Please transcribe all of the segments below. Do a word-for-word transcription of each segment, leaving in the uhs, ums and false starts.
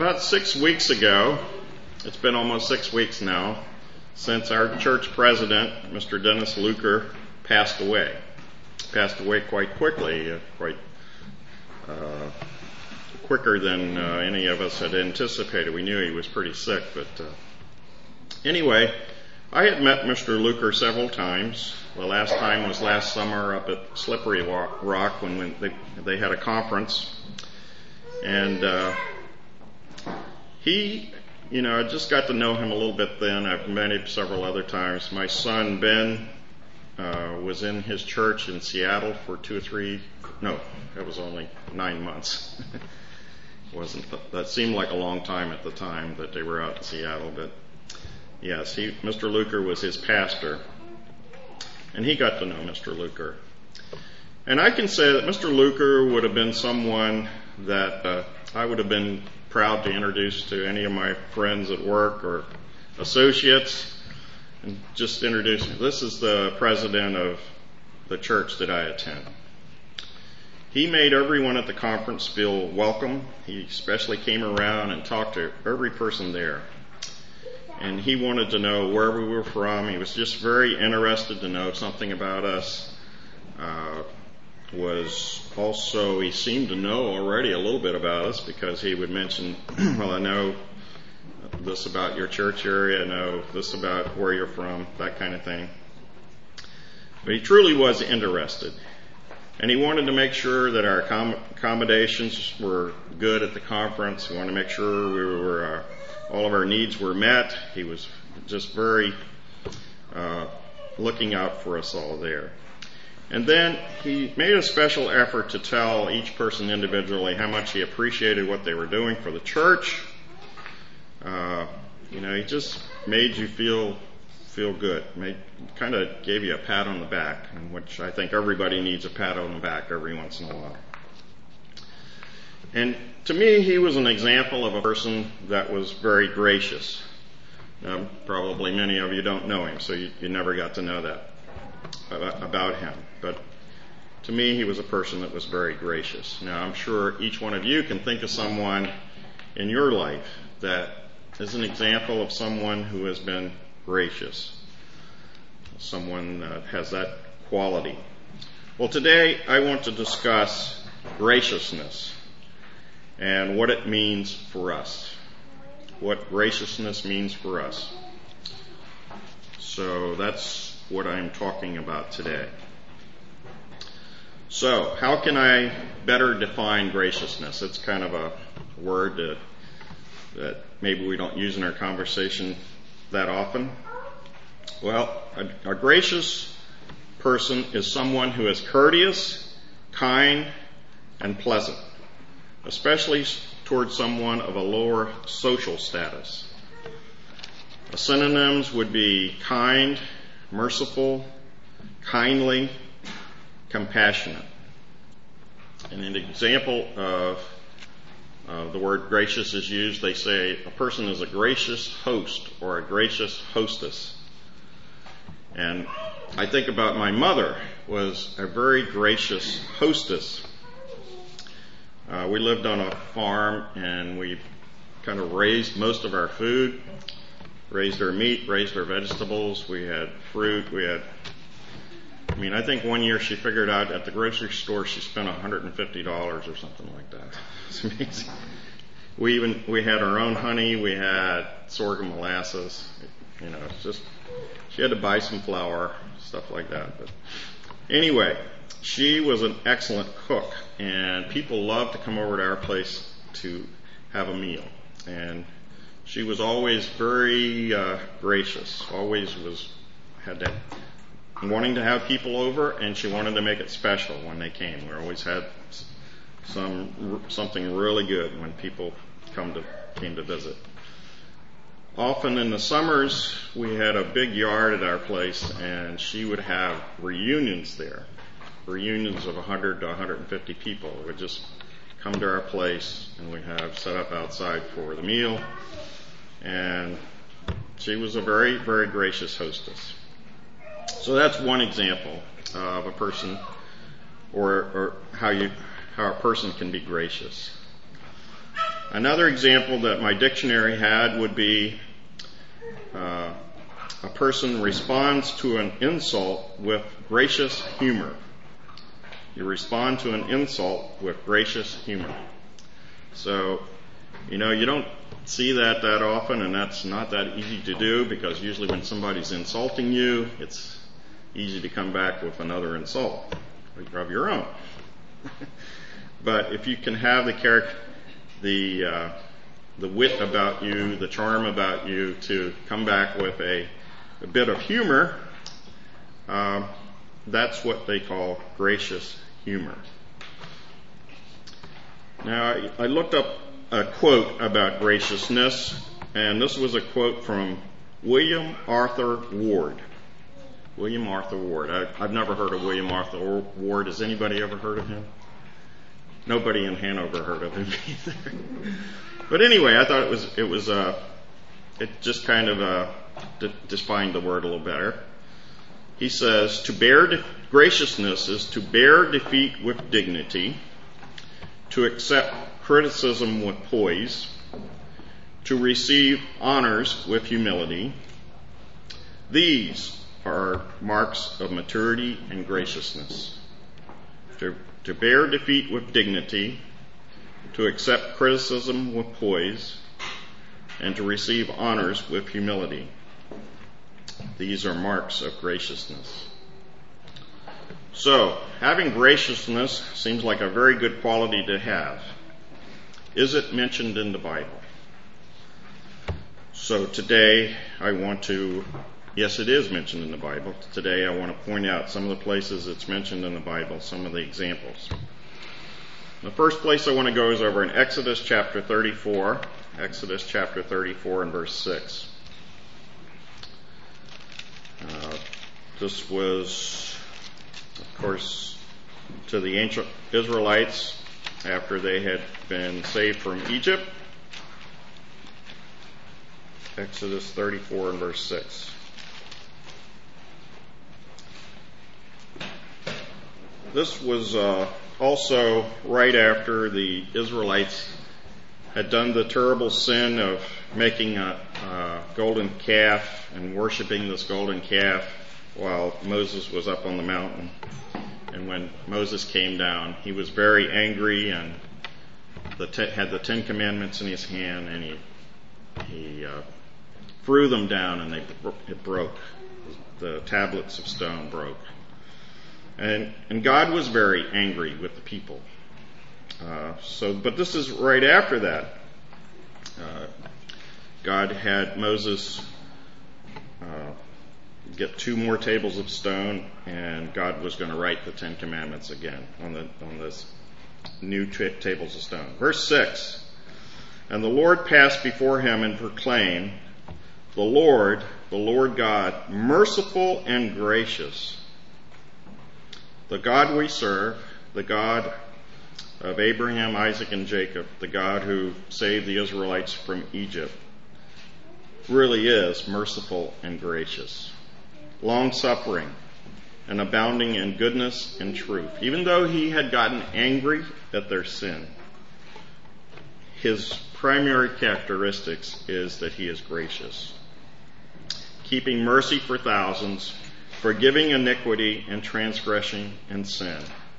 About six weeks ago, it's been almost six weeks now, since our church president, Mister Dennis Luker, passed away. Passed away quite quickly, uh, quite uh, quicker than uh, any of us had anticipated. We knew he was pretty sick, but uh, anyway, I had met Mister Luker several times. The last time was last summer up at Slippery Rock when, when they, they had a conference. And uh, he, you know, I just got to know him a little bit then. I've met him several other times. My son, Ben, uh, was in his church in Seattle for two or three, no, it was only nine months. It wasn't, that seemed like a long time at the time that they were out in Seattle, but yes, he, Mister Luker was his pastor. And he got to know Mister Luker. And I can say that Mister Luker would have been someone that uh, I would have been proud to introduce to any of my friends at work or associates, and just introduce him. This is the president of the church that I attend. He made everyone at the conference feel welcome. He especially came around and talked to every person there. And he wanted to know where we were from. He was just very interested to know something about us. Uh, was also, he seemed to know already a little bit about us because he would mention, well, I know this about your church area, I know this about where you're from, that kind of thing. But he truly was interested. And he wanted to make sure that our accommodations were good at the conference. He wanted to make sure we were... Uh, all of our needs were met. He was just very uh, looking out for us all there. And then he made a special effort to tell each person individually how much he appreciated what they were doing for the church. Uh, you know, he just made you feel feel good. Made kind of gave you a pat on the back, which I think everybody needs a pat on the back every once in a while. And to me, he was an example of a person that was very gracious. Now, probably many of you don't know him, so you, you never got to know that about him. But to me, he was a person that was very gracious. Now, I'm sure each one of you can think of someone in your life that is an example of someone who has been gracious, someone that has that quality. Well, today I want to discuss graciousness and what it means for us, what graciousness means for us. So that's what I'm talking about today. So how can I better define graciousness? It's kind of a word that, that maybe we don't use in our conversation that often. Well, a, a gracious person is someone who is courteous, kind, and pleasant, especially towards someone of a lower social status. The synonyms would be kind, merciful, kindly, compassionate. And an example of uh, the word gracious is used, they say a person is a gracious host or a gracious hostess. And I think about my mother was a very gracious hostess. Uh, we lived on a farm and we kind of raised most of our food, raised our meat, raised our vegetables. We had fruit. We had, I mean, I think one year she figured out at the grocery store she spent one hundred fifty dollars or something like that. It's amazing. We even, we had our own honey. We had sorghum molasses. You know, it's just, she had to buy some flour, stuff like that. But anyway, she was an excellent cook, and people loved to come over to our place to have a meal. And she was always very uh, gracious, always was had that wanting to have people over, and she wanted to make it special when they came. We always had some something really good when people come to came to visit. Often in the summers, we had a big yard at our place, and she would have reunions there. Reunions of one hundred to one hundred fifty people would just come to our place, and we'd have set up outside for the meal. And she was a very, very gracious hostess. So that's one example of a person, or, or how you how a person can be gracious. Another example that my dictionary had would be uh, a person responds to an insult with gracious humor. You respond to an insult with gracious humor. So, you know, you don't see that that often, and that's not that easy to do, because usually when somebody's insulting you, it's easy to come back with another insult of your own. But if you can have the character, the uh, the wit about you, the charm about you, to come back with a, a bit of humor, uh, that's what they call gracious humor. Now, I, I looked up a quote about graciousness, and this was a quote from William Arthur Ward. William Arthur Ward. I, I've never heard of William Arthur Ward. Has anybody ever heard of him? Nobody in Hanover heard of him either. But anyway, I thought it was it was uh, it just kind of uh, de- defined the word a little better. He says, "To bear de- graciousness is to bear defeat with dignity, to accept criticism with poise, to receive honors with humility. These are marks of maturity and graciousness. To, to bear defeat with dignity, to accept criticism with poise, and to receive honors with humility. These are marks of graciousness." So, having graciousness seems like a very good quality to have. Is it mentioned in the Bible? So today I want to, yes, it is mentioned in the Bible. Today I want to point out some of the places it's mentioned in the Bible, some of the examples. The first place I want to go is over in Exodus chapter thirty-four. Exodus chapter thirty-four and verse six. Uh, this was, of course, to the ancient Israelites after they had been saved from Egypt. Exodus thirty-four and verse six. This was uh, also right after the Israelites had done the terrible sin of making a, a golden calf and worshiping this golden calf while Moses was up on the mountain. And when Moses came down, he was very angry and the te- had the Ten Commandments in his hand, and he he uh, threw them down, and they it broke. The tablets of stone broke. And and God was very angry with the people. Uh, so, but this is right after that. Uh, God had Moses uh, get two more tables of stone, and God was going to write the Ten Commandments again on the on this new t- tables of stone. Verse six. And the Lord passed before him and proclaimed, "The Lord, the Lord God, merciful and gracious, the God we serve, the God of Abraham, Isaac, and Jacob, the God who saved the Israelites from Egypt, really is merciful and gracious, long-suffering, and abounding in goodness and truth." Even though he had gotten angry at their sin, his primary characteristics is that he is gracious, keeping mercy for thousands, forgiving iniquity and transgression and sin.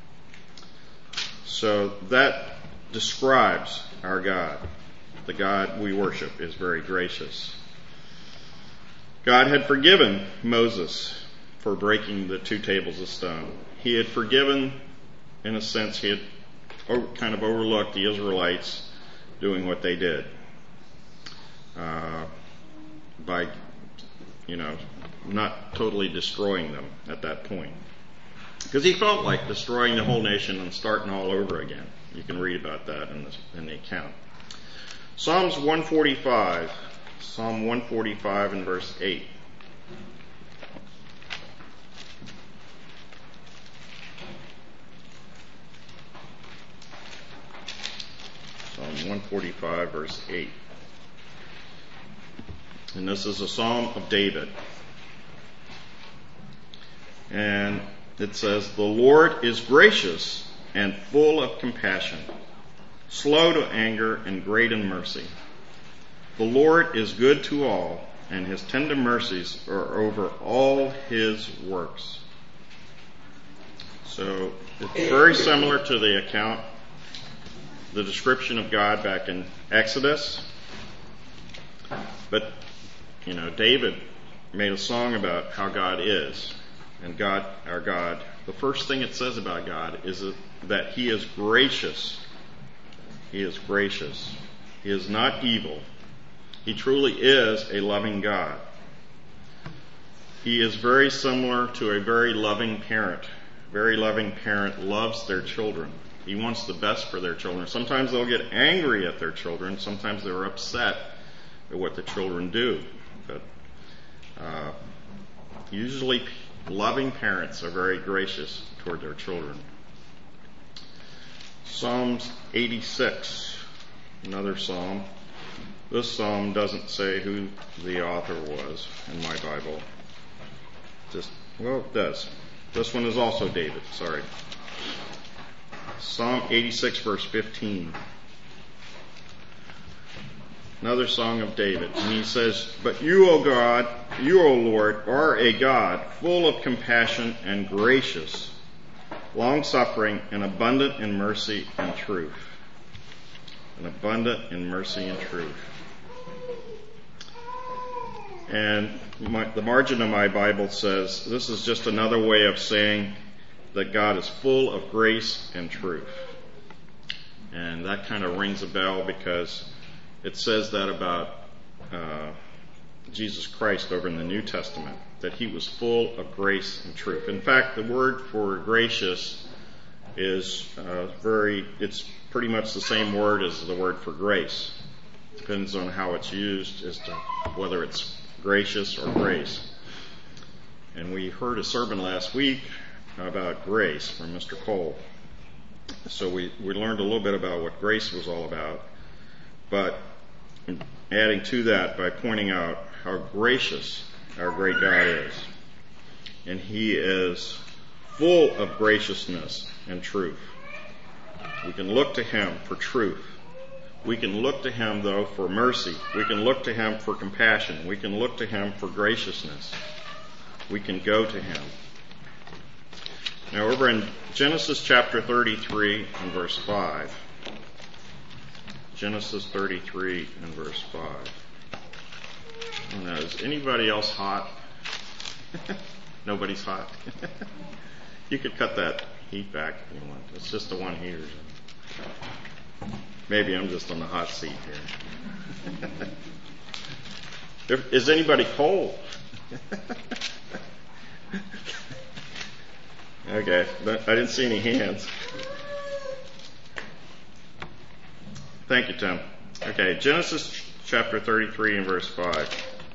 So that describes our God. The God we worship is very gracious. God had forgiven Moses for breaking the two tables of stone. He had forgiven, in a sense, he had kind of overlooked the Israelites doing what they did uh, by, you know, not totally destroying them at that point. Because he felt like destroying the whole nation and starting all over again. You can read about that in the, in the account. Psalms one forty-five. Psalm one forty-five and verse eight. Psalm one forty-five verse eight. And this is a psalm of David. And it says, "The Lord is gracious and full of compassion, slow to anger, and great in mercy. The Lord is good to all, and his tender mercies are over all his works. So it's very similar to the account, the description of God back in Exodus. But, you know, David made a song about how God is. And God, our God, the first thing it says about God is that he is gracious. He is gracious. He is not evil. He truly is a loving God. He is very similar to a very loving parent. A very loving parent loves their children. He wants the best for their children. Sometimes they'll get angry at their children. Sometimes they're upset at what the children do. But uh, usually loving parents are very gracious toward their children. Psalms eighty-six, another psalm. This psalm doesn't say who the author was in my Bible. Just, well, it does. This one is also David, sorry. Psalm eighty-six, verse fifteen. Another song of David. And he says, "But you, O God, you, O Lord, are a God full of compassion and gracious, long-suffering and abundant in mercy and truth." And abundant in mercy and truth. And my, the margin of my Bible says, this is just another way of saying that God is full of grace and truth. And that kind of rings a bell because it says that about uh, Jesus Christ over in the New Testament, that he was full of grace and truth. In fact, the word for gracious is uh, very, it's pretty much the same word as the word for grace. Depends on how it's used as to whether it's gracious or grace. And we heard a sermon last week about grace from Mister Cole. So we, we learned a little bit about what grace was all about. But adding to that by pointing out how gracious our great God is. And he is full of graciousness and truth. We can look to him for truth. We can look to him, though, for mercy. We can look to him for compassion. We can look to him for graciousness. We can go to him. Now, over in Genesis chapter thirty-three and verse five. Genesis thirty-three and verse five. Now, is anybody else hot? Nobody's hot? You could cut that heat back if you want. It's just the one heater. Maybe I'm just on the hot seat here. Is anybody cold? Okay, but I didn't see any hands. Thank you, Tim. Okay, Genesis chapter thirty-three and verse five.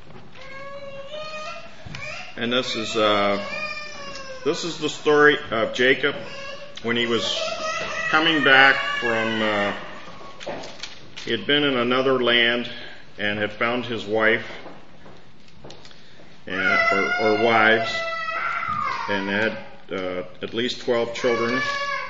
And this is uh, this is the story of Jacob when he was coming back from. Uh, he had been in another land and had found his wife and, or, or wives, and had uh, at least twelve children.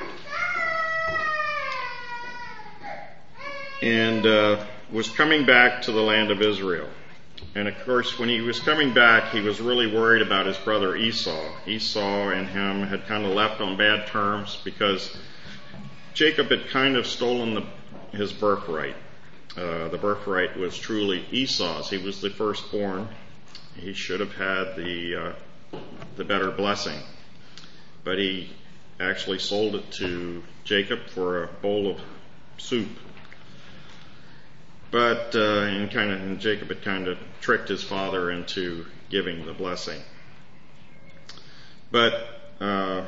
And uh, was coming back to the land of Israel. And of course, when he was coming back, he was really worried about his brother Esau. Esau and him had kind of left on bad terms because Jacob had kind of stolen the, his birthright. Uh, the birthright was truly Esau's. He was the firstborn. He should have had the uh, the better blessing. But he actually sold it to Jacob for a bowl of soup. But uh, and kind of and Jacob had kind of tricked his father into giving the blessing. But uh,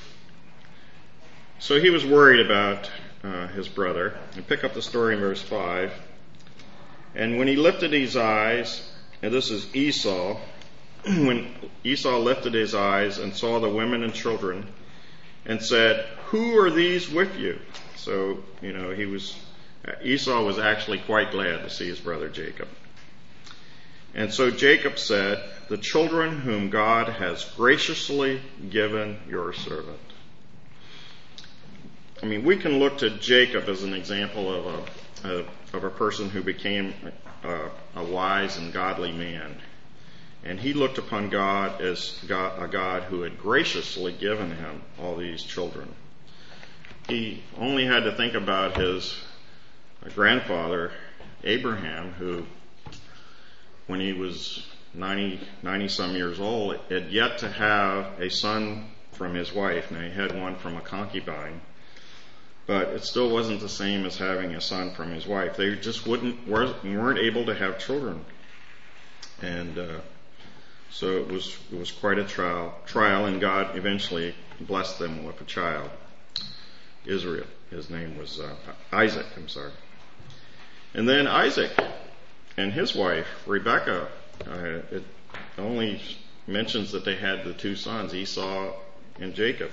so he was worried about uh, his brother. And pick up the story in verse five. And when he lifted his eyes, and this is Esau, when Esau lifted his eyes and saw the women and children, and said, "Who are these with you?" So you know he was. Esau was actually quite glad to see his brother Jacob. And so Jacob said, "The children whom God has graciously given your servant." I mean, we can look to Jacob as an example of a, a of a person who became a, a wise and godly man. And he looked upon God as God, a God who had graciously given him all these children. He only had to think about his grandfather, Abraham, who, when he was ninety, ninety some years old, had yet to have a son from his wife. Now, he had one from a concubine, but it still wasn't the same as having a son from his wife. They just wouldn't weren't able to have children, and uh, so it was it was quite a trial. Trial, and God eventually blessed them with a child, Israel. His name was uh, Isaac. I'm sorry. And then Isaac and his wife Rebekah. Uh, it only mentions that they had the two sons, Esau and Jacob.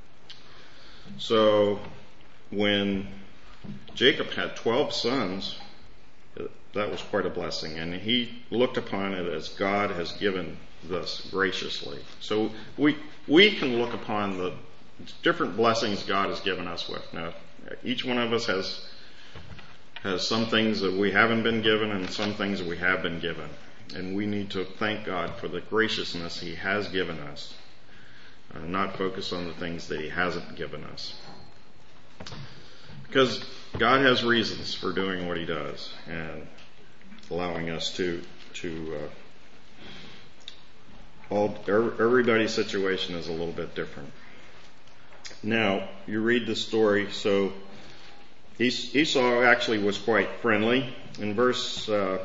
So when Jacob had twelve sons, that was quite a blessing, and he looked upon it as God has given this graciously. So we we can look upon the different blessings God has given us with. Now, each one of us has has some things that we haven't been given and some things that we have been given. And we need to thank God for the graciousness He has given us, uh, not focus on the things that He hasn't given us. Because God has reasons for doing what He does and allowing us to to uh, all everybody's situation is a little bit different. Now you read the story. So Esau actually was quite friendly. In verse uh,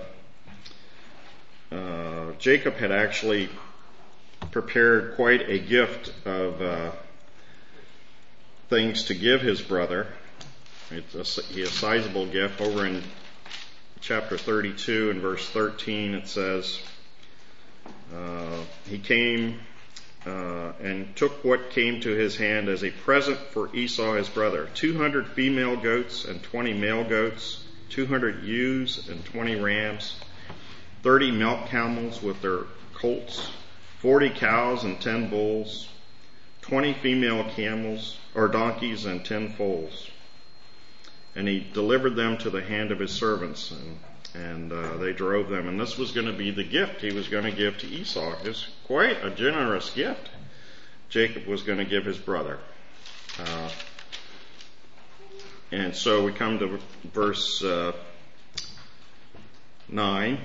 uh, Jacob had actually prepared quite a gift of uh, things to give his brother. It's a, a sizable gift. Over in chapter thirty-two and verse thirteen, it says, uh, he came uh, and took what came to his hand as a present for Esau his brother, two hundred female goats and twenty male goats, two hundred ewes and twenty rams, thirty milk camels with their colts, forty cows and ten bulls, twenty female camels or donkeys and ten foals. And he delivered them to the hand of his servants, and, and uh, they drove them. And this was going to be the gift he was going to give to Esau. It's quite a generous gift Jacob was going to give his brother. Uh, and so we come to verse uh, nine,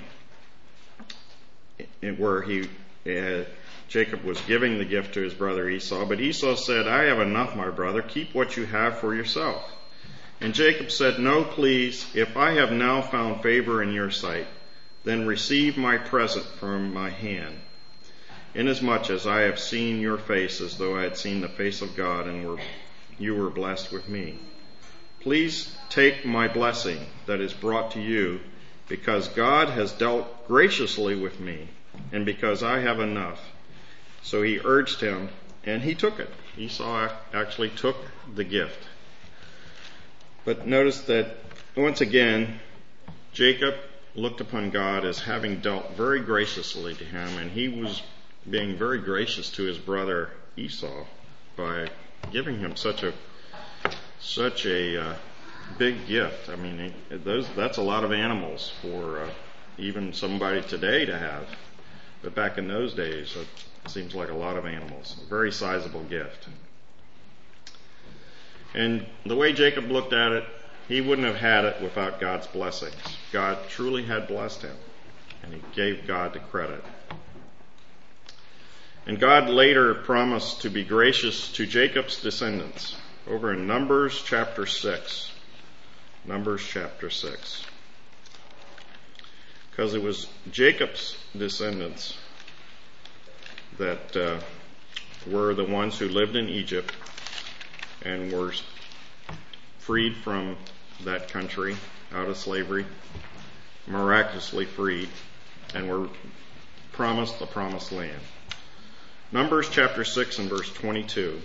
where he uh, Jacob was giving the gift to his brother Esau. But Esau said, "I have enough, my brother. Keep what you have for yourself." And Jacob said, "No, please, if I have now found favor in your sight, then receive my present from my hand, inasmuch as I have seen your face as though I had seen the face of God, and were, you were blessed with me. Please take my blessing that is brought to you, because God has dealt graciously with me, and because I have enough." So he urged him, and he took it. Esau actually took the gift. But notice that, once again, Jacob looked upon God as having dealt very graciously to him, and he was being very gracious to his brother Esau by giving him such a such a uh, big gift. I mean, those that's a lot of animals for uh, even somebody today to have. But back in those days, it seems like a lot of animals. A very sizable gift. And the way Jacob looked at it, he wouldn't have had it without God's blessings. God truly had blessed him, and he gave God the credit. And God later promised to be gracious to Jacob's descendants. Over in Numbers chapter six. Numbers chapter six. Because it was Jacob's descendants that uh, were the ones who lived in Egypt and were freed from that country, out of slavery, miraculously freed, and were promised the promised land. Numbers chapter six and verse twenty-two.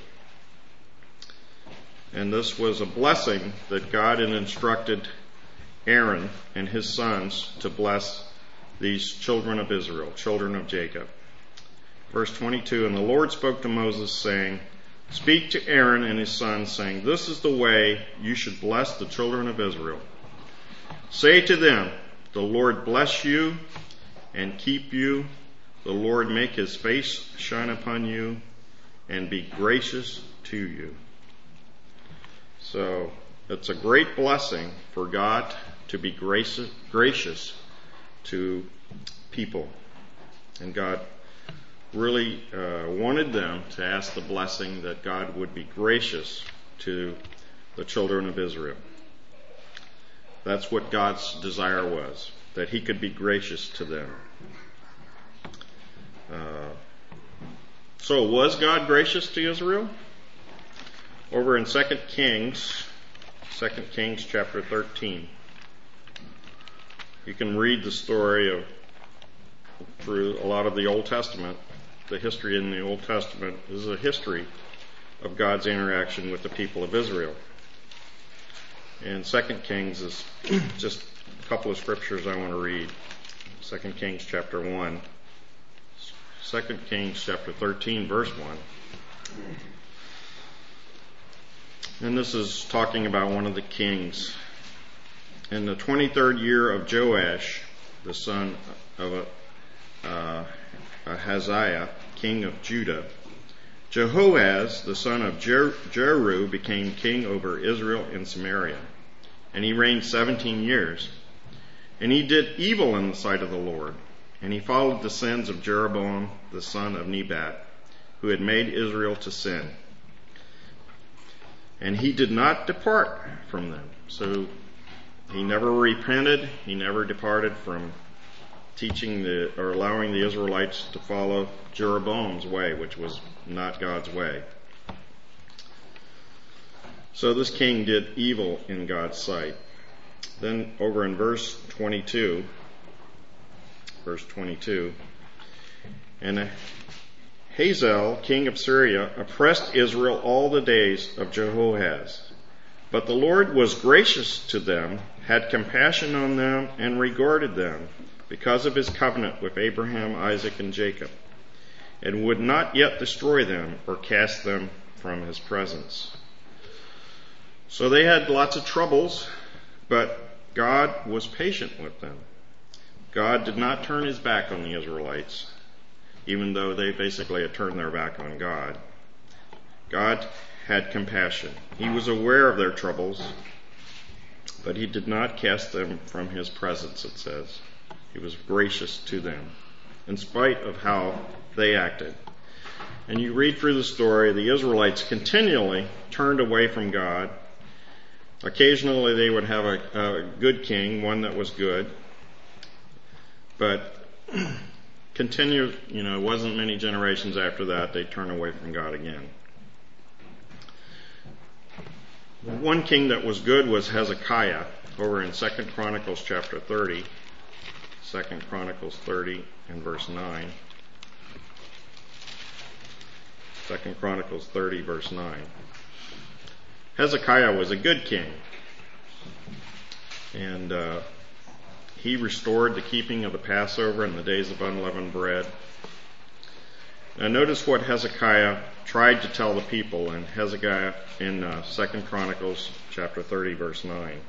And this was a blessing that God had instructed Aaron and his sons to bless these children of Israel, children of Jacob. Verse twenty-two, "And the Lord spoke to Moses, saying, Speak to Aaron and his sons, saying, This is the way you should bless the children of Israel. Say to them, The Lord bless you and keep you. The Lord make his face shine upon you and be gracious to you. So it's a great blessing for God to be gracious, gracious to people. And God really uh, wanted them to ask the blessing that God would be gracious to the children of Israel. That's what God's desire was, that he could be gracious to them. Uh, so was God gracious to Israel? Over in Second Kings, Second Kings chapter thirteen, you can read the story of through a lot of the Old Testament. The history in the Old Testament is a history of God's interaction with the people of Israel. And Second Kings is just a couple of scriptures I want to read. Second Kings chapter one. Second Kings chapter thirteen, verse one. And this is talking about one of the kings. In the twenty-third year of Joash, the son of uh, Ahaziah, king of Judah, Jehoaz, the son of Jer- Jeru, became king over Israel in Samaria. And he reigned seventeen years. And he did evil in the sight of the Lord. And he followed the sins of Jeroboam, the son of Nebat, who had made Israel to sin. And he did not depart from them. So he never repented. He never departed from teaching the or allowing the Israelites to follow Jeroboam's way, which was not God's way. So this king did evil in God's sight. Then over in verse twenty-two, verse twenty-two, and Hazael, king of Syria, oppressed Israel all the days of Jehoahaz. But the Lord was gracious to them, had compassion on them, and regarded them, because of his covenant with Abraham, Isaac, and Jacob, and would not yet destroy them or cast them from his presence. So they had lots of troubles, but God was patient with them. God did not turn his back on the Israelites, even though they basically had turned their back on God. God had compassion. He was aware of their troubles, but he did not cast them from his presence, it says. He was gracious to them, in spite of how they acted. And you read through the story, the Israelites continually turned away from God. Occasionally they would have a, a good king, one that was good, but continue, you know, it wasn't many generations after that they turned away from God again. One king that was good was Hezekiah, over in Second Chronicles chapter thirty. Second Chronicles thirty and verse nine. Second Chronicles thirty, verse nine. Hezekiah was a good king, and uh, he restored the keeping of the Passover and the days of unleavened bread. Now notice what Hezekiah tried to tell the people in Hezekiah in uh, Second Chronicles chapter thirty, verse nine.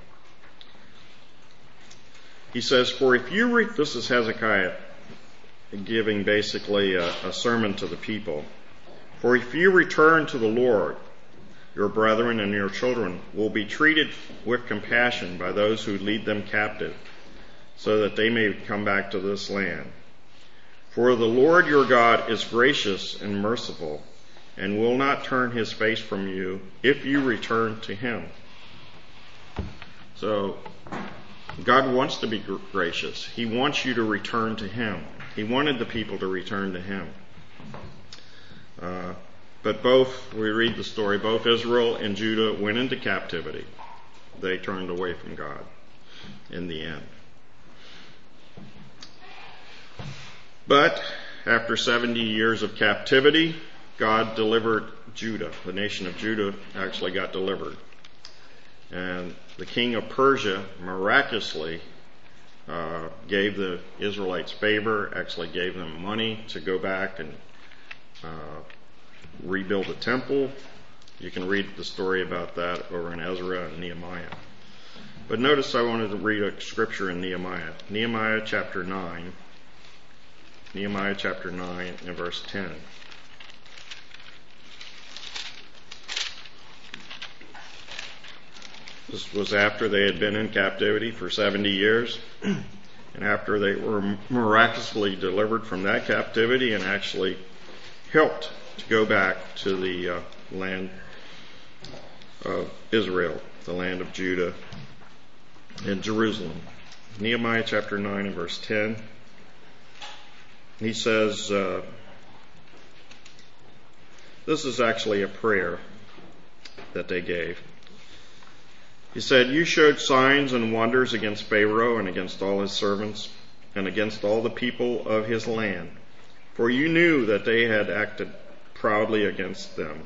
He says, "For if you re-" this is Hezekiah giving basically a, a sermon to the people. "For if you return to the Lord, your brethren and your children will be treated with compassion by those who lead them captive, so that they may come back to this land. For the Lord your God is gracious and merciful, and will not turn his face from you if you return to him." So God wants to be gracious. He wants you to return to him. He wanted the people to return to him. Uh, but both, we read the story, both Israel and Judah went into captivity. They turned away from God in the end. But after seventy years of captivity, God delivered Judah. The nation of Judah actually got delivered. And the king of Persia miraculously uh, gave the Israelites favor, actually gave them money to go back and uh, rebuild the temple. You can read the story about that over in Ezra and Nehemiah. But notice I wanted to read a scripture in Nehemiah. Nehemiah chapter nine. Nehemiah chapter nine and verse ten. This was after they had been in captivity for seventy years, and after they were miraculously delivered from that captivity and actually helped to go back to the uh, land of Israel, the land of Judah and Jerusalem. Nehemiah chapter nine and verse ten. He says, uh, this is actually a prayer that they gave. He said, "You showed signs and wonders against Pharaoh and against all his servants and against all the people of his land, for you knew that they had acted proudly against them.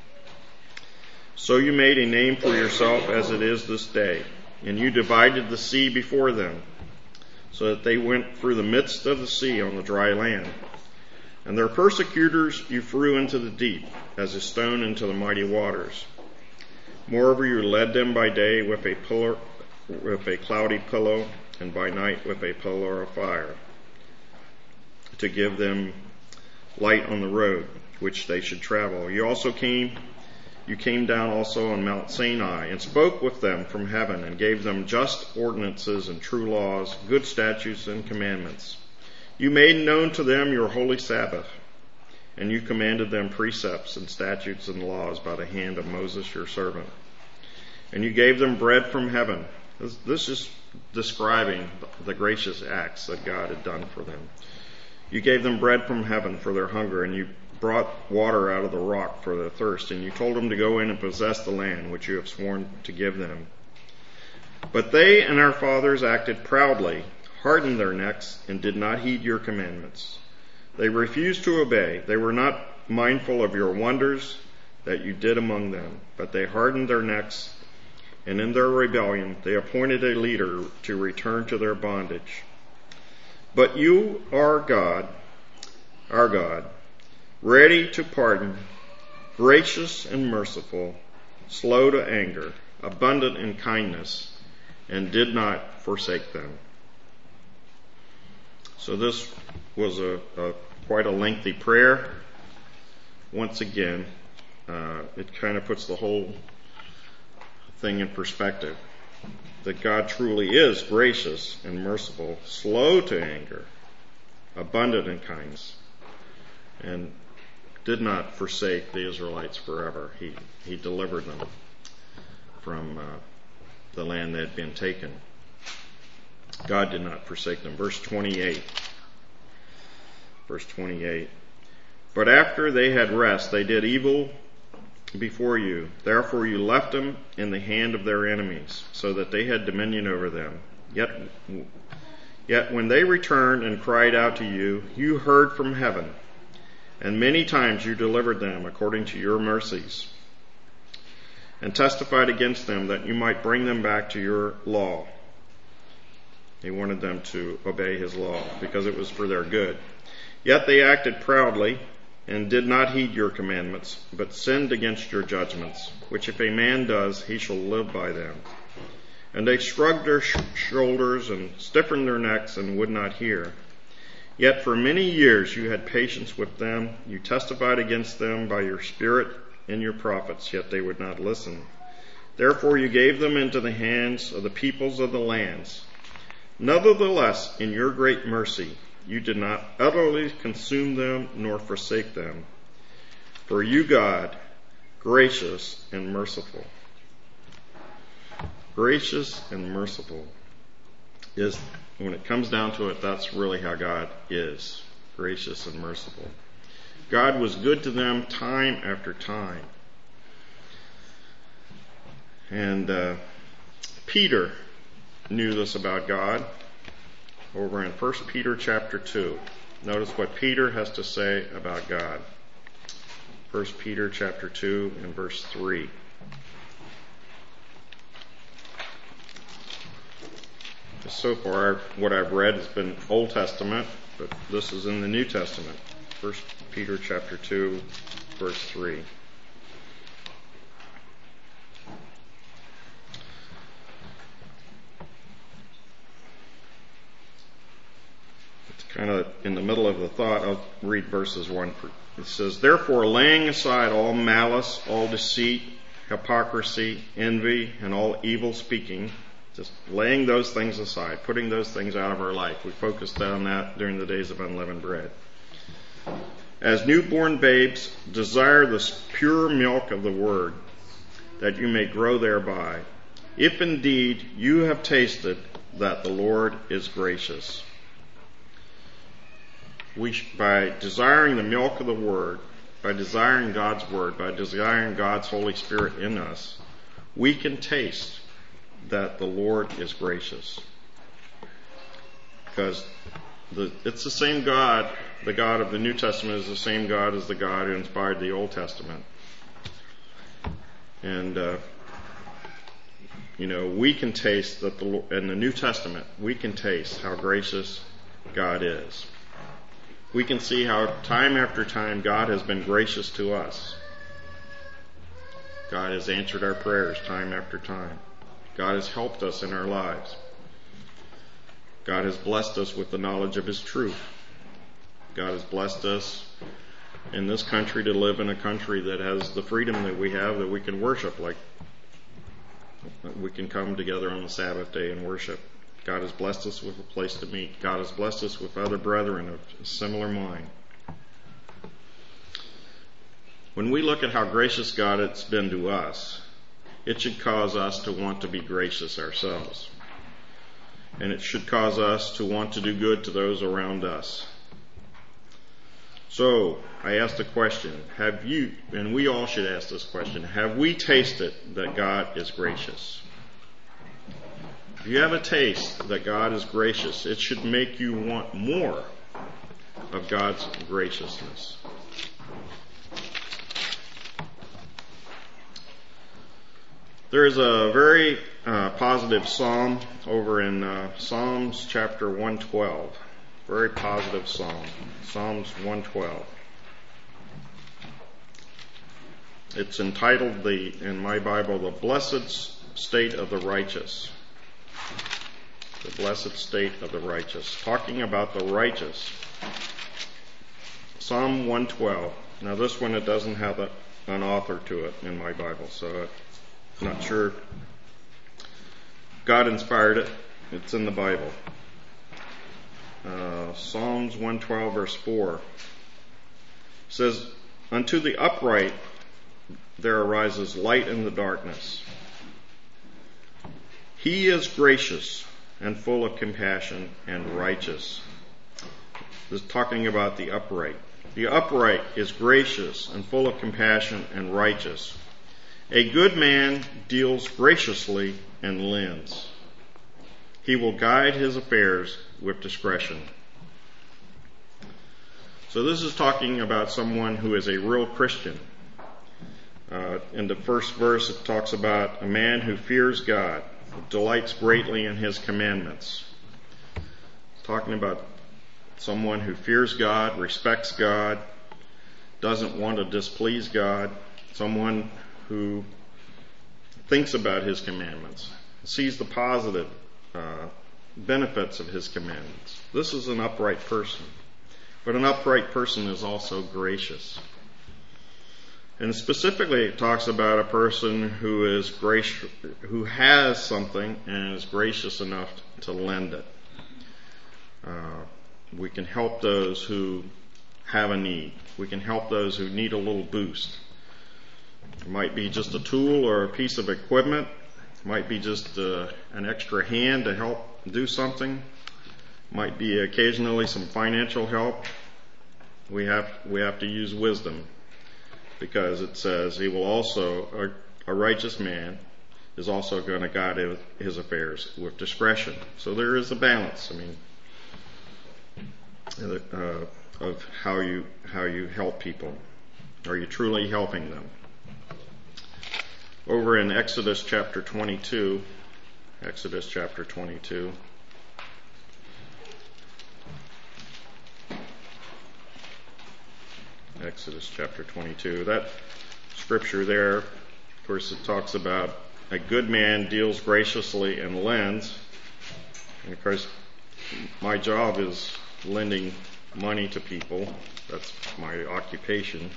So you made a name for yourself as it is this day, and you divided the sea before them, so that they went through the midst of the sea on the dry land. And their persecutors you threw into the deep, as a stone into the mighty waters. Moreover, you led them by day with a pillar, with a cloudy pillow, and by night with a pillar of fire, to give them light on the road which they should travel. You also came, you came down also on Mount Sinai, and spoke with them from heaven, and gave them just ordinances and true laws, good statutes and commandments. You made known to them your holy Sabbath, and you commanded them precepts and statutes and laws by the hand of Moses your servant. And you gave them bread from heaven." This, this is describing the gracious acts that God had done for them. "You gave them bread from heaven for their hunger, and you brought water out of the rock for their thirst, and you told them to go in and possess the land which you have sworn to give them. But they and our fathers acted proudly, hardened their necks, and did not heed your commandments. They refused to obey. They were not mindful of your wonders that you did among them, but they hardened their necks, and in their rebellion they appointed a leader to return to their bondage. But you are God, our God, ready to pardon, gracious and merciful, slow to anger, abundant in kindness, and did not forsake them." So this was a, a quite a lengthy prayer. Once again, uh, it kind of puts the whole thing in perspective. That God truly is gracious and merciful, slow to anger, abundant in kindness, and did not forsake the Israelites forever. He, he delivered them from uh, the land that had been taken. God did not forsake them. Verse twenty-eight. Verse twenty-eight. "But after they had rest, they did evil before you. Therefore you left them in the hand of their enemies, so that they had dominion over them. Yet, yet when they returned and cried out to you, you heard from heaven, and many times you delivered them according to your mercies, and testified against them that you might bring them back to your law." He wanted them to obey his law because it was for their good. "Yet they acted proudly and did not heed your commandments, but sinned against your judgments, which if a man does, he shall live by them. And they shrugged their sh- shoulders and stiffened their necks and would not hear. Yet for many years you had patience with them. You testified against them by your spirit and your prophets, yet they would not listen. Therefore you gave them into the hands of the peoples of the lands. Nevertheless, in your great mercy, you did not utterly consume them nor forsake them. For you, God, gracious and merciful." Gracious and merciful is, when it comes down to it, that's really how God is. Gracious and merciful. God was good to them time after time. And uh, Peter knew this about God over in First Peter chapter two. Notice what Peter has to say about God. First Peter chapter two and verse three. So far, what I've read has been Old Testament, but this is in the New Testament. First Peter chapter two, verse three. It's kind of in the middle of the thought. I'll read verses one. It says, "Therefore, laying aside all malice, all deceit, hypocrisy, envy, and all evil speaking," just laying those things aside, putting those things out of our life. We focused on that during the days of unleavened bread. "As newborn babes, desire the pure milk of the word, that you may grow thereby, if indeed you have tasted that the Lord is gracious." We, by desiring the milk of the word, by desiring God's word, by desiring God's Holy Spirit in us, we can taste that the Lord is gracious. Because the, it's the same God, the God of the New Testament is the same God as the God who inspired the Old Testament. And, uh, you know, we can taste that the, in the New Testament, we can taste how gracious God is. We can see how time after time God has been gracious to us. God has answered our prayers time after time. God has helped us in our lives. God has blessed us with the knowledge of His truth. God has blessed us in this country to live in a country that has the freedom that we have, that we can worship, like we can come together on the Sabbath day and worship. God has blessed us with a place to meet. God has blessed us with other brethren of a similar mind. When we look at how gracious God has been to us, it should cause us to want to be gracious ourselves. And it should cause us to want to do good to those around us. So, I asked a question. Have you, and we all should ask this question, have we tasted that God is gracious? If you have a taste that God is gracious, it should make you want more of God's graciousness. There is a very uh, positive psalm over in uh, Psalms chapter one twelve. Very positive psalm. Psalms one twelve. It's entitled, the in my Bible, "The Blessed State of the Righteous." The blessed state of the righteous. Talking about the righteous. Psalm one twelve. Now this one, it doesn't have a, an author to it in my Bible, so I'm not sure. God inspired it. It's in the Bible. Uh, Psalms one twelve verse four says, "Unto the upright there arises light in the darkness. He is gracious and full of compassion and righteous." This is talking about the upright. The upright is gracious and full of compassion and righteous. A good man deals graciously and lends. He will guide his affairs with discretion. So this is talking about someone who is a real Christian. Uh, in the first verse, it talks about a man who fears God, delights greatly in His commandments. Talking about someone who fears God, respects God, doesn't want to displease God, someone who thinks about His commandments, sees the positive uh, benefits of His commandments. This is an upright person. But an upright person is also gracious. And specifically, it talks about a person who is gracious, who has something and is gracious enough to lend it. Uh, we can help those who have a need. We can help those who need a little boost. It might be just a tool or a piece of equipment. It might be just uh, an extra hand to help do something. It might be occasionally some financial help. We have we have to use wisdom. Because it says he will also, a, a righteous man is also going to guide his affairs with discretion. So there is a balance, I mean, uh, of how you how you help people. Are you truly helping them? Over in Exodus chapter twenty-two, Exodus chapter twenty-two, Exodus chapter twenty-two. That scripture there, of course, it talks about a good man deals graciously and lends. And of course, my job is lending money to people. That's my occupation.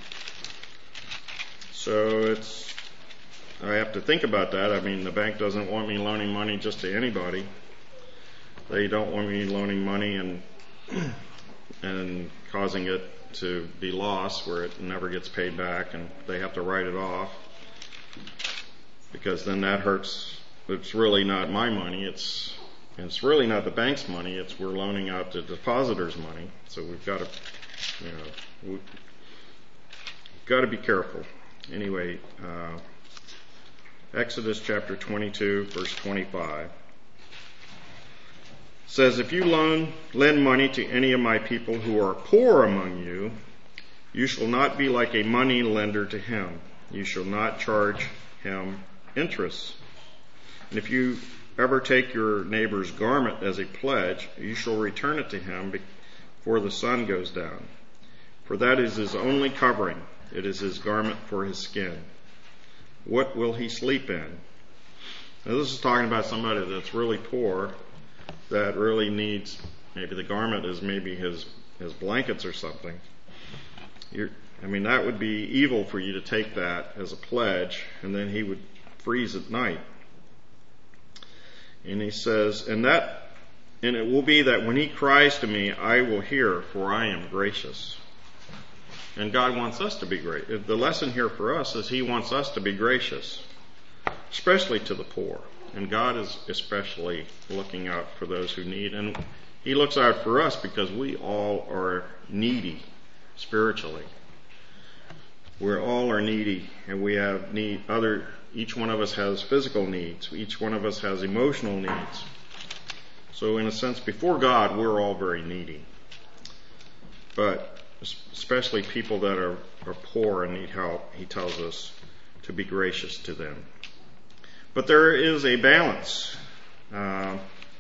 So it's, I have to think about that. I mean, the bank doesn't want me loaning money just to anybody. They don't want me loaning money and and causing it to be lost where it never gets paid back and they have to write it off, because then that hurts. It's really not my money. It's it's really not the bank's money. It's we're loaning out the depositors' money. So we've got to, you know, we've got to be careful. Anyway, uh, Exodus chapter twenty-two, verse twenty-five says, if you loan, lend money to any of my people who are poor among you, you shall not be like a money lender to him. You shall not charge him interest. And if you ever take your neighbor's garment as a pledge, you shall return it to him before the sun goes down. For that is his only covering. It is his garment for his skin. What will he sleep in? Now this is talking about somebody that's really poor, that really needs, maybe the garment is maybe his, his blankets or something. You're, I mean, that would be evil for you to take that as a pledge, and then he would freeze at night. And he says, and that, and it will be that when he cries to me, I will hear, for I am gracious. And God wants us to be great. The lesson here for us is he wants us to be gracious, especially to the poor. And God is especially looking out for those who need. And he looks out for us because we all are needy spiritually. We all are needy, and we have need other, each one of us has physical needs. Each one of us has emotional needs. So in a sense, before God, we're all very needy. But especially people that are, are poor and need help, he tells us to be gracious to them. But there is a balance. Uh,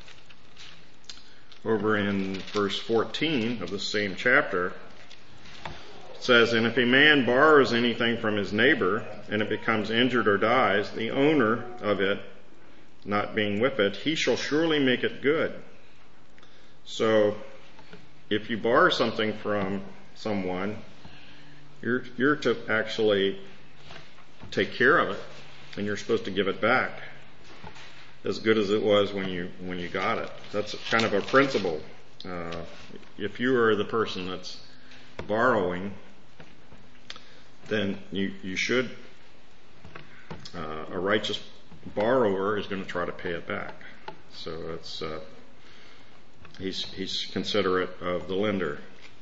over in verse fourteen of the same chapter, it says, and if a man borrows anything from his neighbor, and it becomes injured or dies, the owner of it, not being with it, he shall surely make it good. So, if you borrow something from someone, you're, you're to actually take care of it, and you're supposed to give it back as good as it was when you when you got it. That's kind of a principle. Uh, if you are the person that's borrowing, then you you should. Uh, a righteous borrower is going to try to pay it back. So it's uh, he's he's considerate of the lender.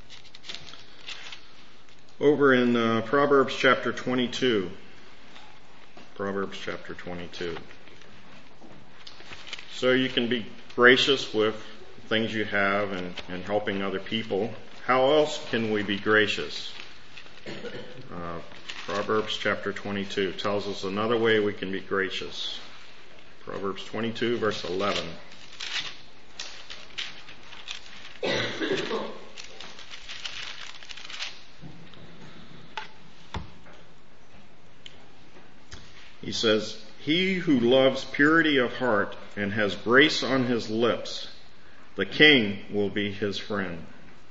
Over in uh, Proverbs chapter twenty-two. Proverbs chapter twenty-two. So you can be gracious with things you have and, and helping other people. How else can we be gracious? Uh, Proverbs chapter twenty-two tells us another way we can be gracious. Proverbs twenty-two, verse eleven. He says, he who loves purity of heart and has grace on his lips, the king will be his friend.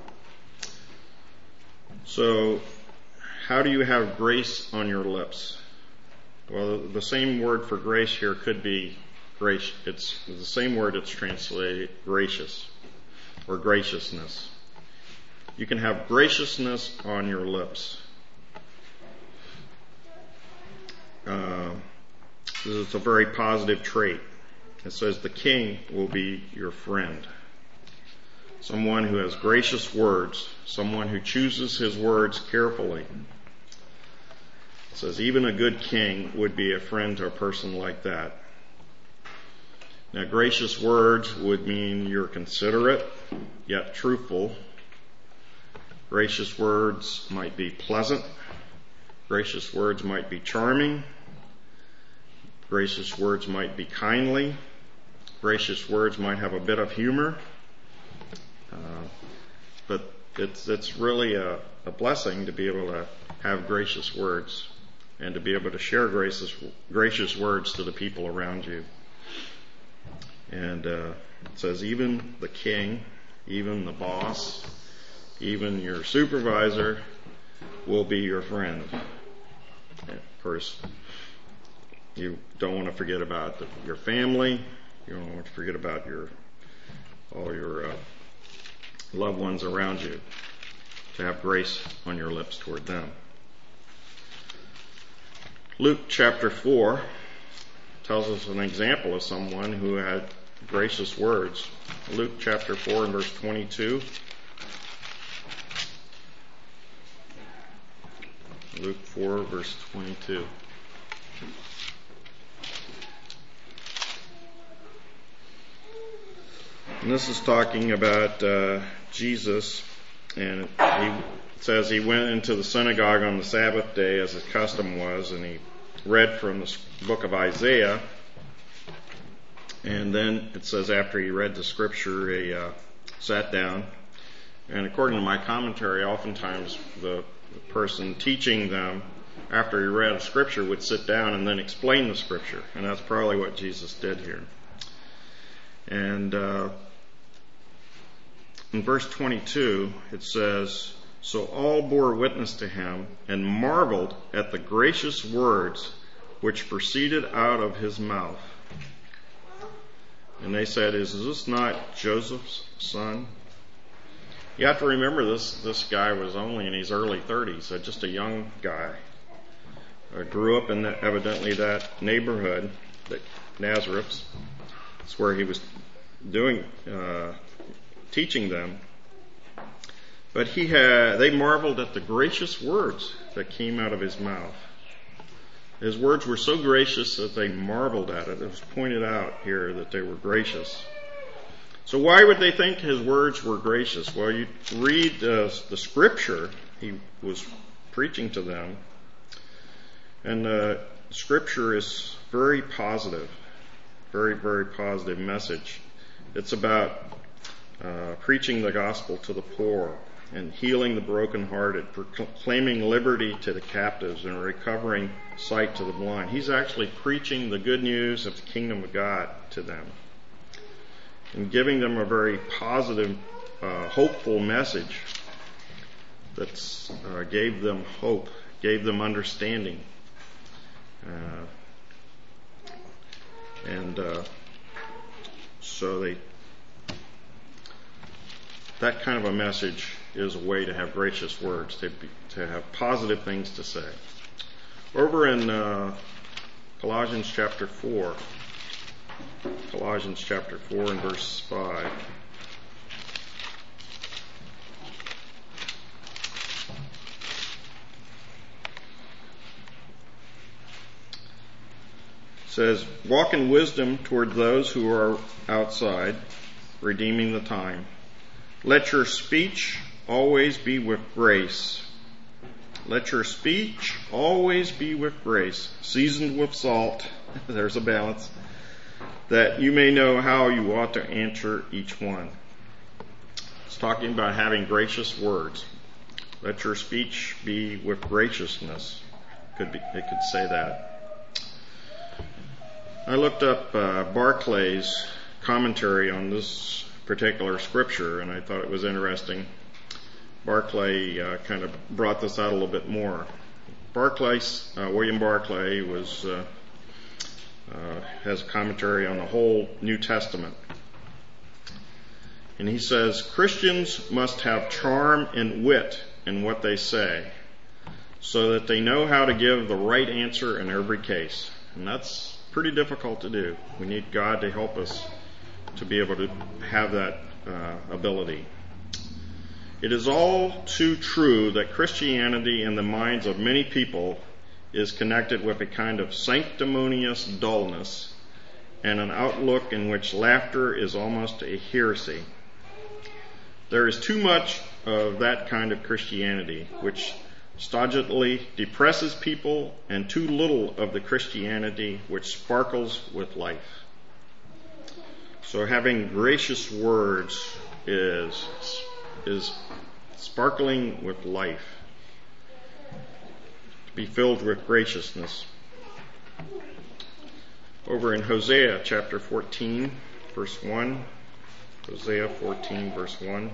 So, how do you have grace on your lips? Well, the same word for grace here could be grace. It's the same word it's translated gracious or graciousness. You can have graciousness on your lips. Uh, this is a very positive trait. It says the king will be your friend. Someone who has gracious words, someone who chooses his words carefully. It says even a good king would be a friend to a person like that. Now, gracious words would mean you're considerate, yet truthful. Gracious words might be pleasant. Gracious words might be charming. Gracious words might be kindly. Gracious words might have a bit of humor. Uh, but it's it's really a, a blessing to be able to have gracious words and to be able to share gracious gracious words to the people around you. And uh, it says even the king, even the boss, even your supervisor will be your friend. And of course, you don't want to forget about the, your family. You don't want to forget about your all your uh, loved ones around you, to have grace on your lips toward them. Luke chapter four tells us an example of someone who had gracious words. Luke chapter four and verse twenty-two. Luke four verse twenty-two. And this is talking about uh, Jesus, and he says he went into the synagogue on the Sabbath day as his custom was, and he read from the book of Isaiah. And then it says after he read the scripture, he uh, sat down. And according to my commentary, oftentimes the, the person teaching them, after he read a scripture, would sit down and then explain the scripture. And that's probably what Jesus did here. And uh, in verse twenty-two, it says, "So all bore witness to him and marveled at the gracious words which proceeded out of his mouth. And they said, Is this not Joseph's son?" You have to remember this, this guy was only in his early thirties, so just a young guy. Uh, grew up in the, evidently that neighborhood, that Nazareth. That's where he was doing, uh, teaching them. But he had, they marveled at the gracious words that came out of his mouth. His words were so gracious that they marveled at it. It was pointed out here that they were gracious. So why would they think his words were gracious? Well, you read uh, the scripture he was preaching to them, and the uh, scripture is very positive, very, very positive message. It's about uh, preaching the gospel to the poor and healing the brokenhearted, proclaiming liberty to the captives and recovering sight to the blind. He's actually preaching the good news of the kingdom of God to them and giving them a very positive, uh, hopeful message that uh, gave them hope, gave them understanding. Uh, and uh, so they, that kind of a message is a way to have gracious words, to, be, to have positive things to say. Over in uh, Colossians chapter four, Colossians chapter four and verse five. It says, "Walk in wisdom toward those who are outside, redeeming the time. Let your speech always be with grace. Let your speech always be with grace, seasoned with salt." There's a balance. "That you may know how you ought to answer each one." It's talking about having gracious words. Let your speech be with graciousness. Could be, it could say that. I looked up uh, Barclay's commentary on this particular scripture, and I thought it was interesting. Barclay uh, kind of brought this out a little bit more. Barclay, uh, William Barclay, was uh, uh, has a commentary on the whole New Testament, and he says Christians must have charm and wit in what they say, so that they know how to give the right answer in every case, and that's pretty difficult to do. We need God to help us to be able to have that uh, ability. It is all too true that Christianity in the minds of many people is connected with a kind of sanctimonious dullness and an outlook in which laughter is almost a heresy. There is too much of that kind of Christianity, which stodgily depresses people, and too little of the Christianity which sparkles with life. So having gracious words is is sparkling with life, to be filled with graciousness. Over in Hosea chapter fourteen, verse one, Hosea fourteen, verse one.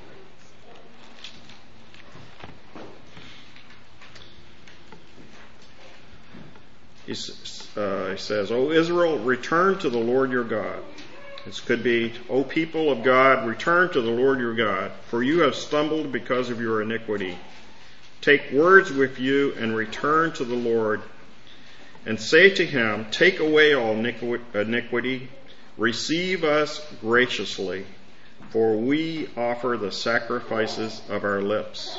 He, uh, he says, O Israel, return to the Lord your God. This could be, O people of God, return to the Lord your God, for you have stumbled because of your iniquity. Take words with you and return to the Lord, and say to him, take away all iniquity, receive us graciously, for we offer the sacrifices of our lips.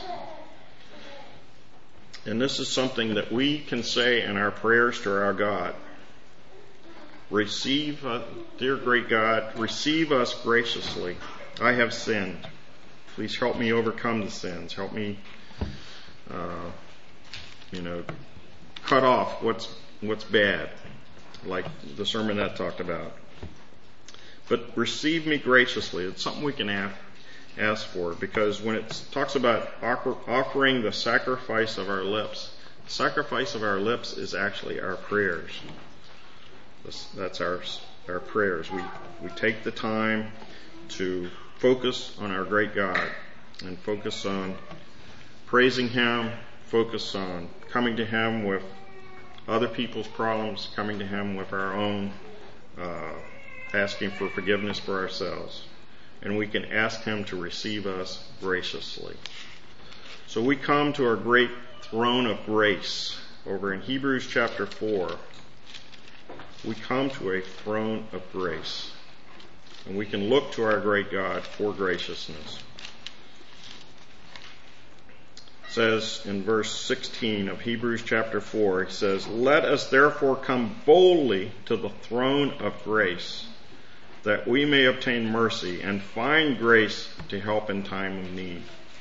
And this is something that we can say in our prayers to our God. Receive, uh, dear great God, receive us graciously. I have sinned. Please help me overcome the sins. Help me, uh, you know, cut off what's what's bad, like the sermonette talked about. But receive me graciously. It's something we can ask. ask for, because when it talks about offering the sacrifice of our lips, the sacrifice of our lips is actually our prayers. That's our our prayers. We we take the time to focus on our great God and focus on praising Him, focus on coming to Him with other people's problems, coming to Him with our own, uh, asking for forgiveness for ourselves. And we can ask Him to receive us graciously. So we come to our great throne of grace over in Hebrews chapter four. We come to a throne of grace. And we can look to our great God for graciousness. It says in verse sixteen of Hebrews chapter four, it says, let us therefore come boldly to the throne of grace, that we may obtain mercy and find grace to help in time of need.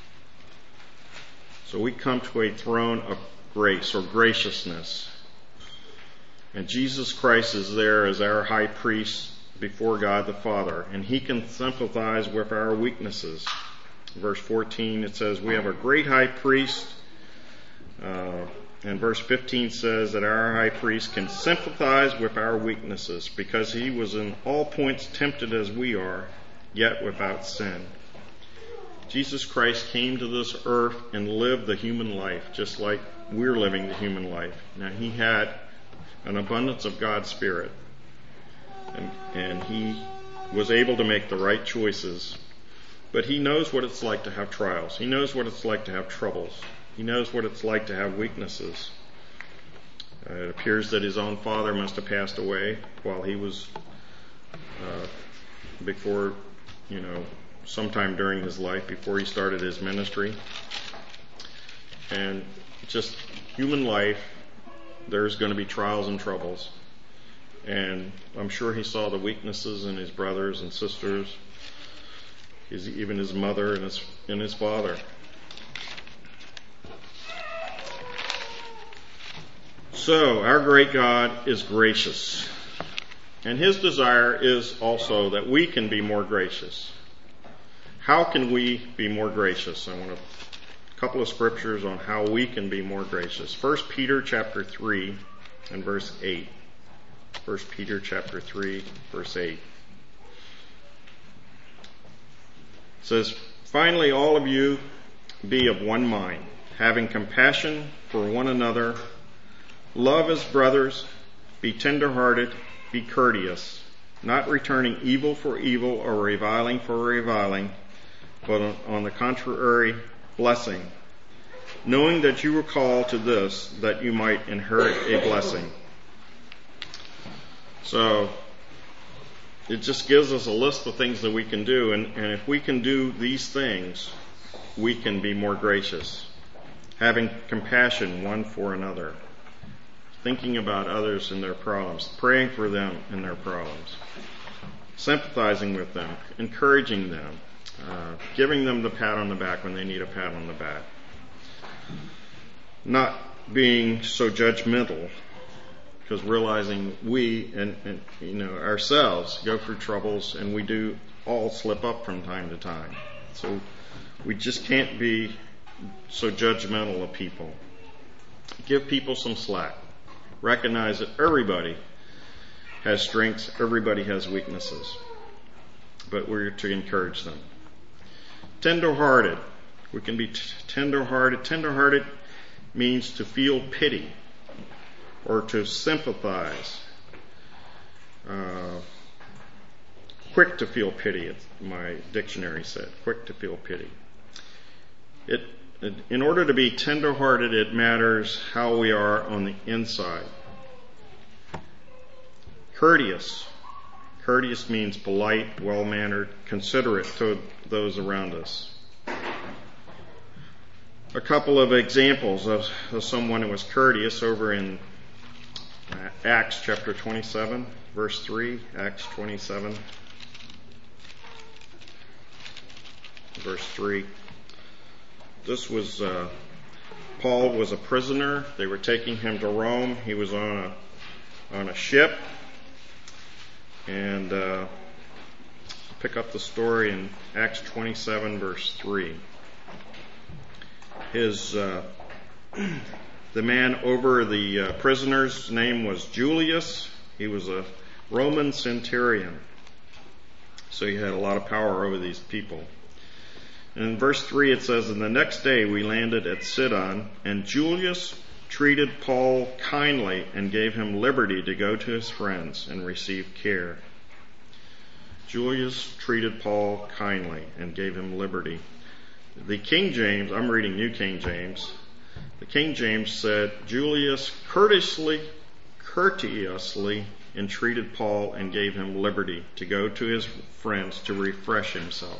So we come to a throne of grace or graciousness. And Jesus Christ is there as our high priest before God the Father, and He can sympathize with our weaknesses. Verse fourteen, it says, we have a great high priest. Uh, And verse fifteen says that our high priest can sympathize with our weaknesses because he was in all points tempted as we are, yet without sin. Jesus Christ came to this earth and lived the human life just like we're living the human life. Now, He had an abundance of God's Spirit, and, and He was able to make the right choices. But He knows what it's like to have trials. He knows what it's like to have troubles. He knows what it's like to have weaknesses. Uh, it appears that His own father must have passed away while He was, uh, before, you know, sometime during His life, before He started His ministry. And just human life, there's going to be trials and troubles. And I'm sure He saw the weaknesses in His brothers and sisters, his, even His mother and His, and his father. So, our great God is gracious. And His desire is also that we can be more gracious. How can we be more gracious? I want a couple of scriptures on how we can be more gracious. First Peter chapter three and verse eight. First Peter chapter three, verse eight. It says, finally, all of you be of one mind, having compassion for one another. Love as brothers, be tender-hearted, be courteous, not returning evil for evil or reviling for reviling, but on the contrary, blessing, knowing that you were called to this, that you might inherit a blessing. So, it just gives us a list of things that we can do, and, and if we can do these things, we can be more gracious, having compassion one for another, thinking about others and their problems, praying for them and their problems, sympathizing with them, encouraging them, uh, giving them the pat on the back when they need a pat on the back, not being so judgmental, because realizing we and, and you know ourselves go through troubles, and we do all slip up from time to time. So We just can't be so judgmental of people. Give people some slack. Recognize that everybody has strengths, everybody has weaknesses. But we're to encourage them. Tender-hearted. We can be t- tender-hearted. Tender-hearted means to feel pity or to sympathize. Uh, quick to feel pity, my dictionary said. Quick to feel pity. It, it, in order to be tender-hearted, it matters how we are on the inside. Courteous. Courteous means polite, well-mannered, considerate to those around us. A couple of examples of, of someone who was courteous over in Acts chapter twenty-seven, verse three. Acts twenty-seven, verse three. This was, uh, Paul was a prisoner. They were taking him to Rome. He was on a, on a ship. And uh, pick up the story in Acts twenty-seven, verse three. His uh, the man over the uh, prisoners' name was Julius. He was a Roman centurion, so he had a lot of power over these people. And in verse three it says, "And the next day we landed at Sidon, and Julius treated Paul kindly and gave him liberty to go to his friends and receive care." Julius treated Paul kindly and gave him liberty. The King James, I'm reading New King James, the King James said, Julius courteously, courteously entreated Paul and gave him liberty to go to his friends to refresh himself.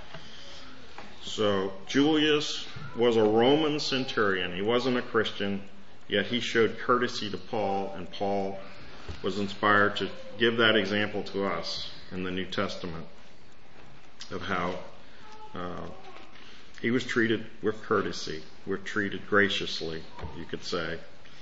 So Julius was a Roman centurion. He wasn't a Christian, yet he showed courtesy to Paul, and Paul was inspired to give that example to us in the New Testament of how uh, he was treated with courtesy, was treated graciously, you could say.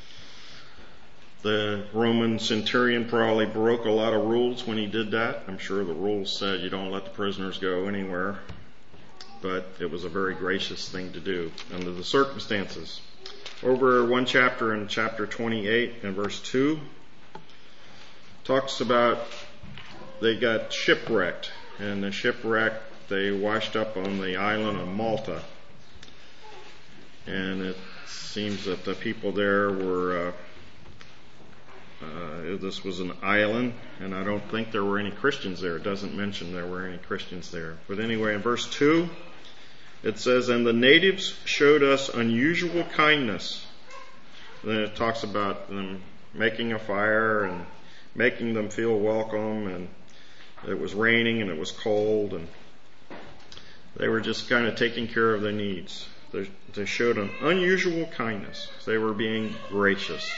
The Roman centurion probably broke a lot of rules when he did that. I'm sure the rules said you don't let the prisoners go anywhere, but it was a very gracious thing to do under the circumstances. Over one chapter in chapter twenty-eight and verse two talks about they got shipwrecked, and the shipwreck they washed up on the island of Malta, and it seems that the people there were uh, uh, this was an island, and I don't think there were any Christians there. It doesn't mention there were any Christians there, but anyway, in verse two it says, "And the natives showed us unusual kindness." Then it talks about them making a fire and making them feel welcome, and it was raining and it was cold, and they were just kind of taking care of their needs. They, they showed an unusual kindness. They were being gracious,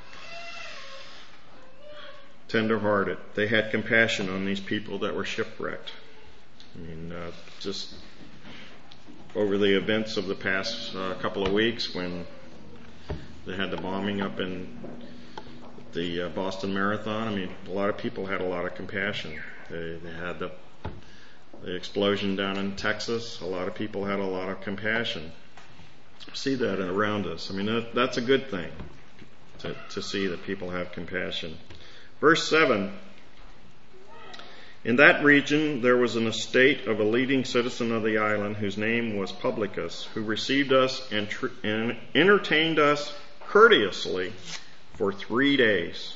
tender-hearted. They had compassion on these people that were shipwrecked. I mean, uh, just over the events of the past uh, couple of weeks when they had the bombing up in the uh, Boston Marathon, I mean, a lot of people had a lot of compassion. They, they had the, the explosion down in Texas. A lot of people had a lot of compassion. See that around us. I mean, that, that's a good thing to, to see that people have compassion. Verse seven. "In that region there was an estate of a leading citizen of the island whose name was Publicus, who received us and, tr- and entertained us courteously for three days."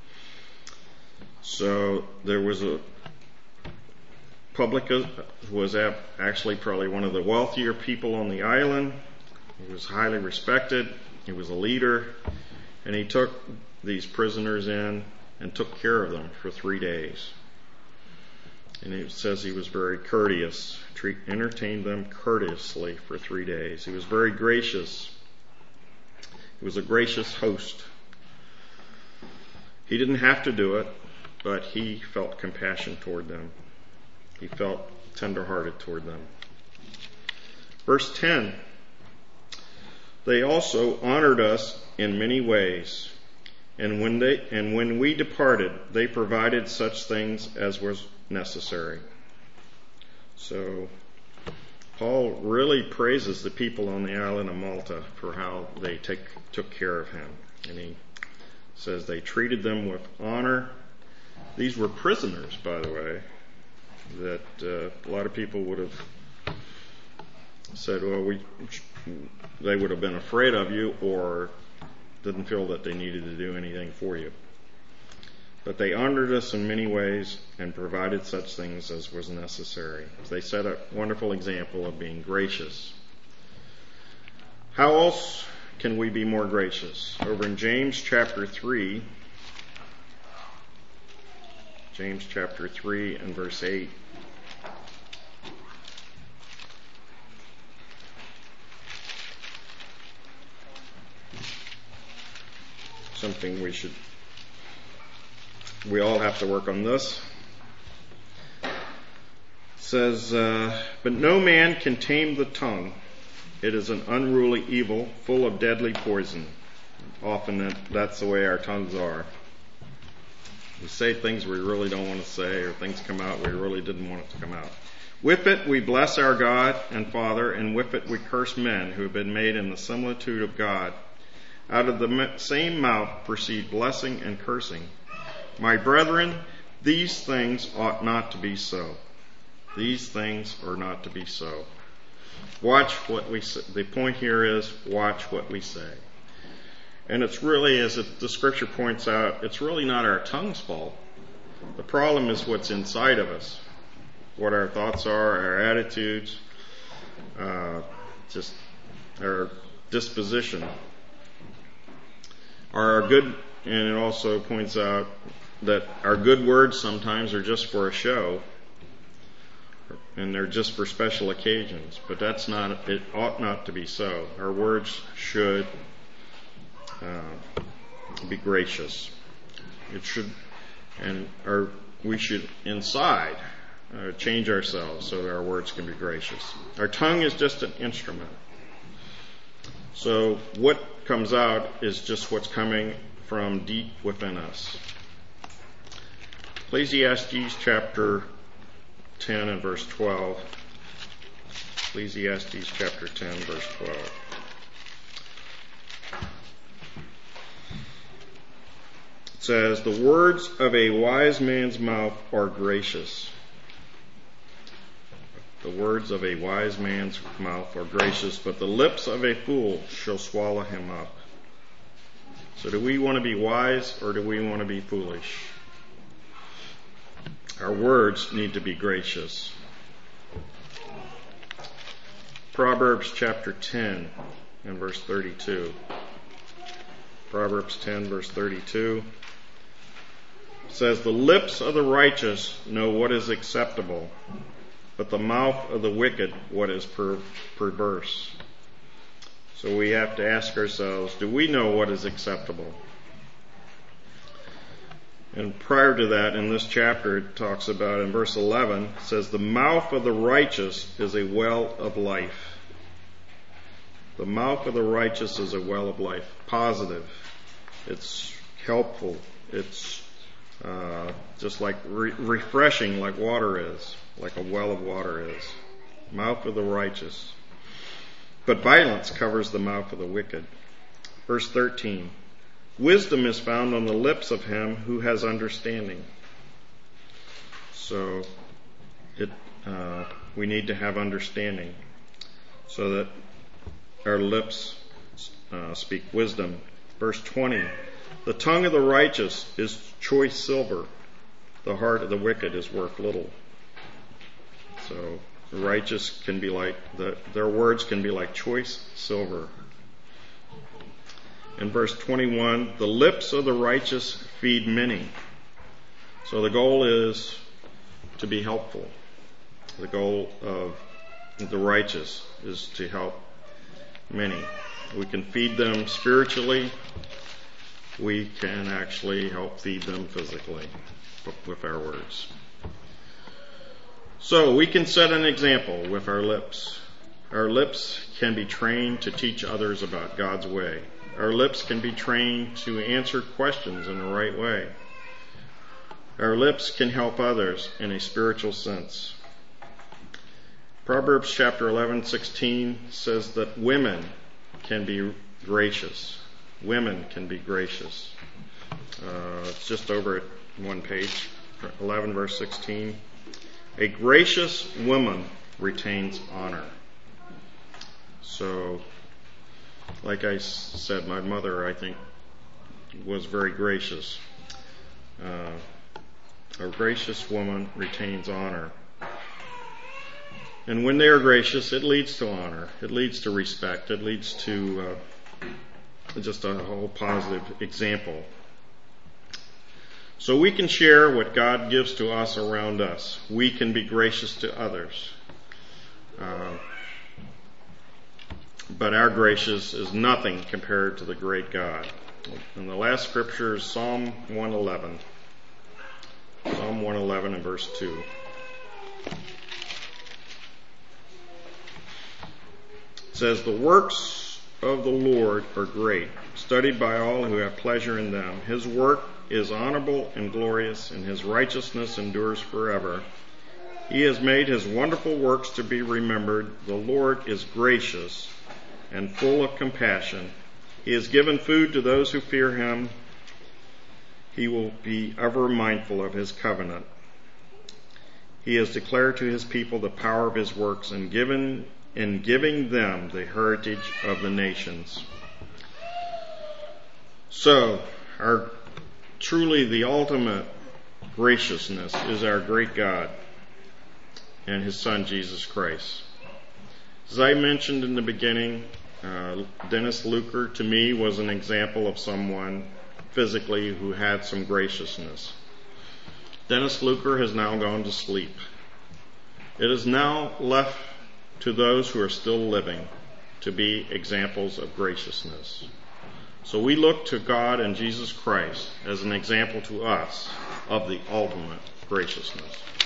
So there was a Publicus was actually probably one of the wealthier people on the island. He was highly respected. He was a leader, and he took these prisoners in and took care of them for three days. And it says he was very courteous, treat, entertained them courteously for three days. He was very gracious. He was a gracious host. He didn't have to do it, but he felt compassion toward them. He felt tender-hearted toward them. Verse ten. "They also honored us in many ways, and when they and when we departed, they provided such things as was necessary." So Paul really praises the people on the island of Malta for how they take, took care of him. And he says they treated them with honor. These were prisoners, by the way, that uh, a lot of people would have said, well, we, they would have been afraid of you or didn't feel that they needed to do anything for you. But they honored us in many ways and provided such things as was necessary. They set a wonderful example of being gracious. How else can we be more gracious? Over in James chapter three, James chapter three and verse eight. Something we should We all have to work on this. It says, uh, but no man can tame the tongue. It is an unruly evil, full of deadly poison. Often that, that's the way our tongues are. We say things we really don't want to say, or things come out we really didn't want it to come out. With it we bless our God and Father, and with it we curse men who have been made in the similitude of God. Out of the same mouth proceed blessing and cursing. My brethren, these things ought not to be so. These things are not to be so. Watch what we say. The point here is watch what we say. And it's really, as it, the scripture points out, it's really not our tongue's fault. The problem is what's inside of us. What our thoughts are, our attitudes, uh, just our disposition. Are our good, and it also points out that our good words sometimes are just for a show, and they're just for special occasions. But that's not, it ought not to be so. Our words should uh, be gracious. It should, and our, we should inside uh, change ourselves so that our words can be gracious. Our tongue is just an instrument. So what comes out is just what's coming from deep within us. Ecclesiastes chapter ten and verse twelve. Ecclesiastes chapter ten, verse twelve. It says, the words of a wise man's mouth are gracious. The words of a wise man's mouth are gracious, but the lips of a fool shall swallow him up. So do we want to be wise or do we want to be foolish? Our words need to be gracious. Proverbs chapter ten and verse thirty-two. Proverbs ten verse thirty-two says, the lips of the righteous know what is acceptable, but the mouth of the wicked what is per- perverse. So we have to ask ourselves, do we know what is acceptable? And prior to that, in this chapter, it talks about, in verse eleven, it says, the mouth of the righteous is a well of life. The mouth of the righteous is a well of life. Positive. It's helpful. It's uh, just like re- refreshing like water is, like a well of water is. Mouth of the righteous. But violence covers the mouth of the wicked. Verse thirteen. Wisdom is found on the lips of him who has understanding. So it, uh, we need to have understanding so that our lips uh, speak wisdom. Verse twenty. The tongue of the righteous is choice silver. The heart of the wicked is worth little. So the righteous can be like, the, their words can be like choice silver. In verse twenty-one, the lips of the righteous feed many. So the goal is to be helpful. The goal of the righteous is to help many. We can feed them spiritually. We can actually help feed them physically with our words. So we can set an example with our lips. Our lips can be trained to teach others about God's way. Our lips can be trained to answer questions in the right way. Our lips can help others in a spiritual sense. Proverbs chapter eleven sixteen says that women can be gracious. Women can be gracious. Uh, it's just over at one page, eleven verse sixteen. A gracious woman retains honor. So, like I said, my mother, I think, was very gracious. Uh, a gracious woman retains honor. And when they are gracious, it leads to honor. It leads to respect. It leads to uh, just a whole positive example. So we can share what God gives to us around us. We can be gracious to others. Uh, but our gracious is nothing compared to the great God. And the last scripture is Psalm one eleven. Psalm one eleven and verse two. It says, "The works of the Lord are great, studied by all who have pleasure in them. His work is honorable and glorious, and his righteousness endures forever. He has made his wonderful works to be remembered. The Lord is gracious and full of compassion. He has given food to those who fear him. He will be ever mindful of his covenant. He has declared to his people the power of his works, and given in giving them the heritage of the nations." So, our truly the ultimate graciousness is our great God and his Son Jesus Christ. As I mentioned in the beginning, uh, Dennis Luker to me was an example of someone physically who had some graciousness. Dennis Luker has now gone to sleep. It is now left to those who are still living to be examples of graciousness. So we look to God and Jesus Christ as an example to us of the ultimate graciousness.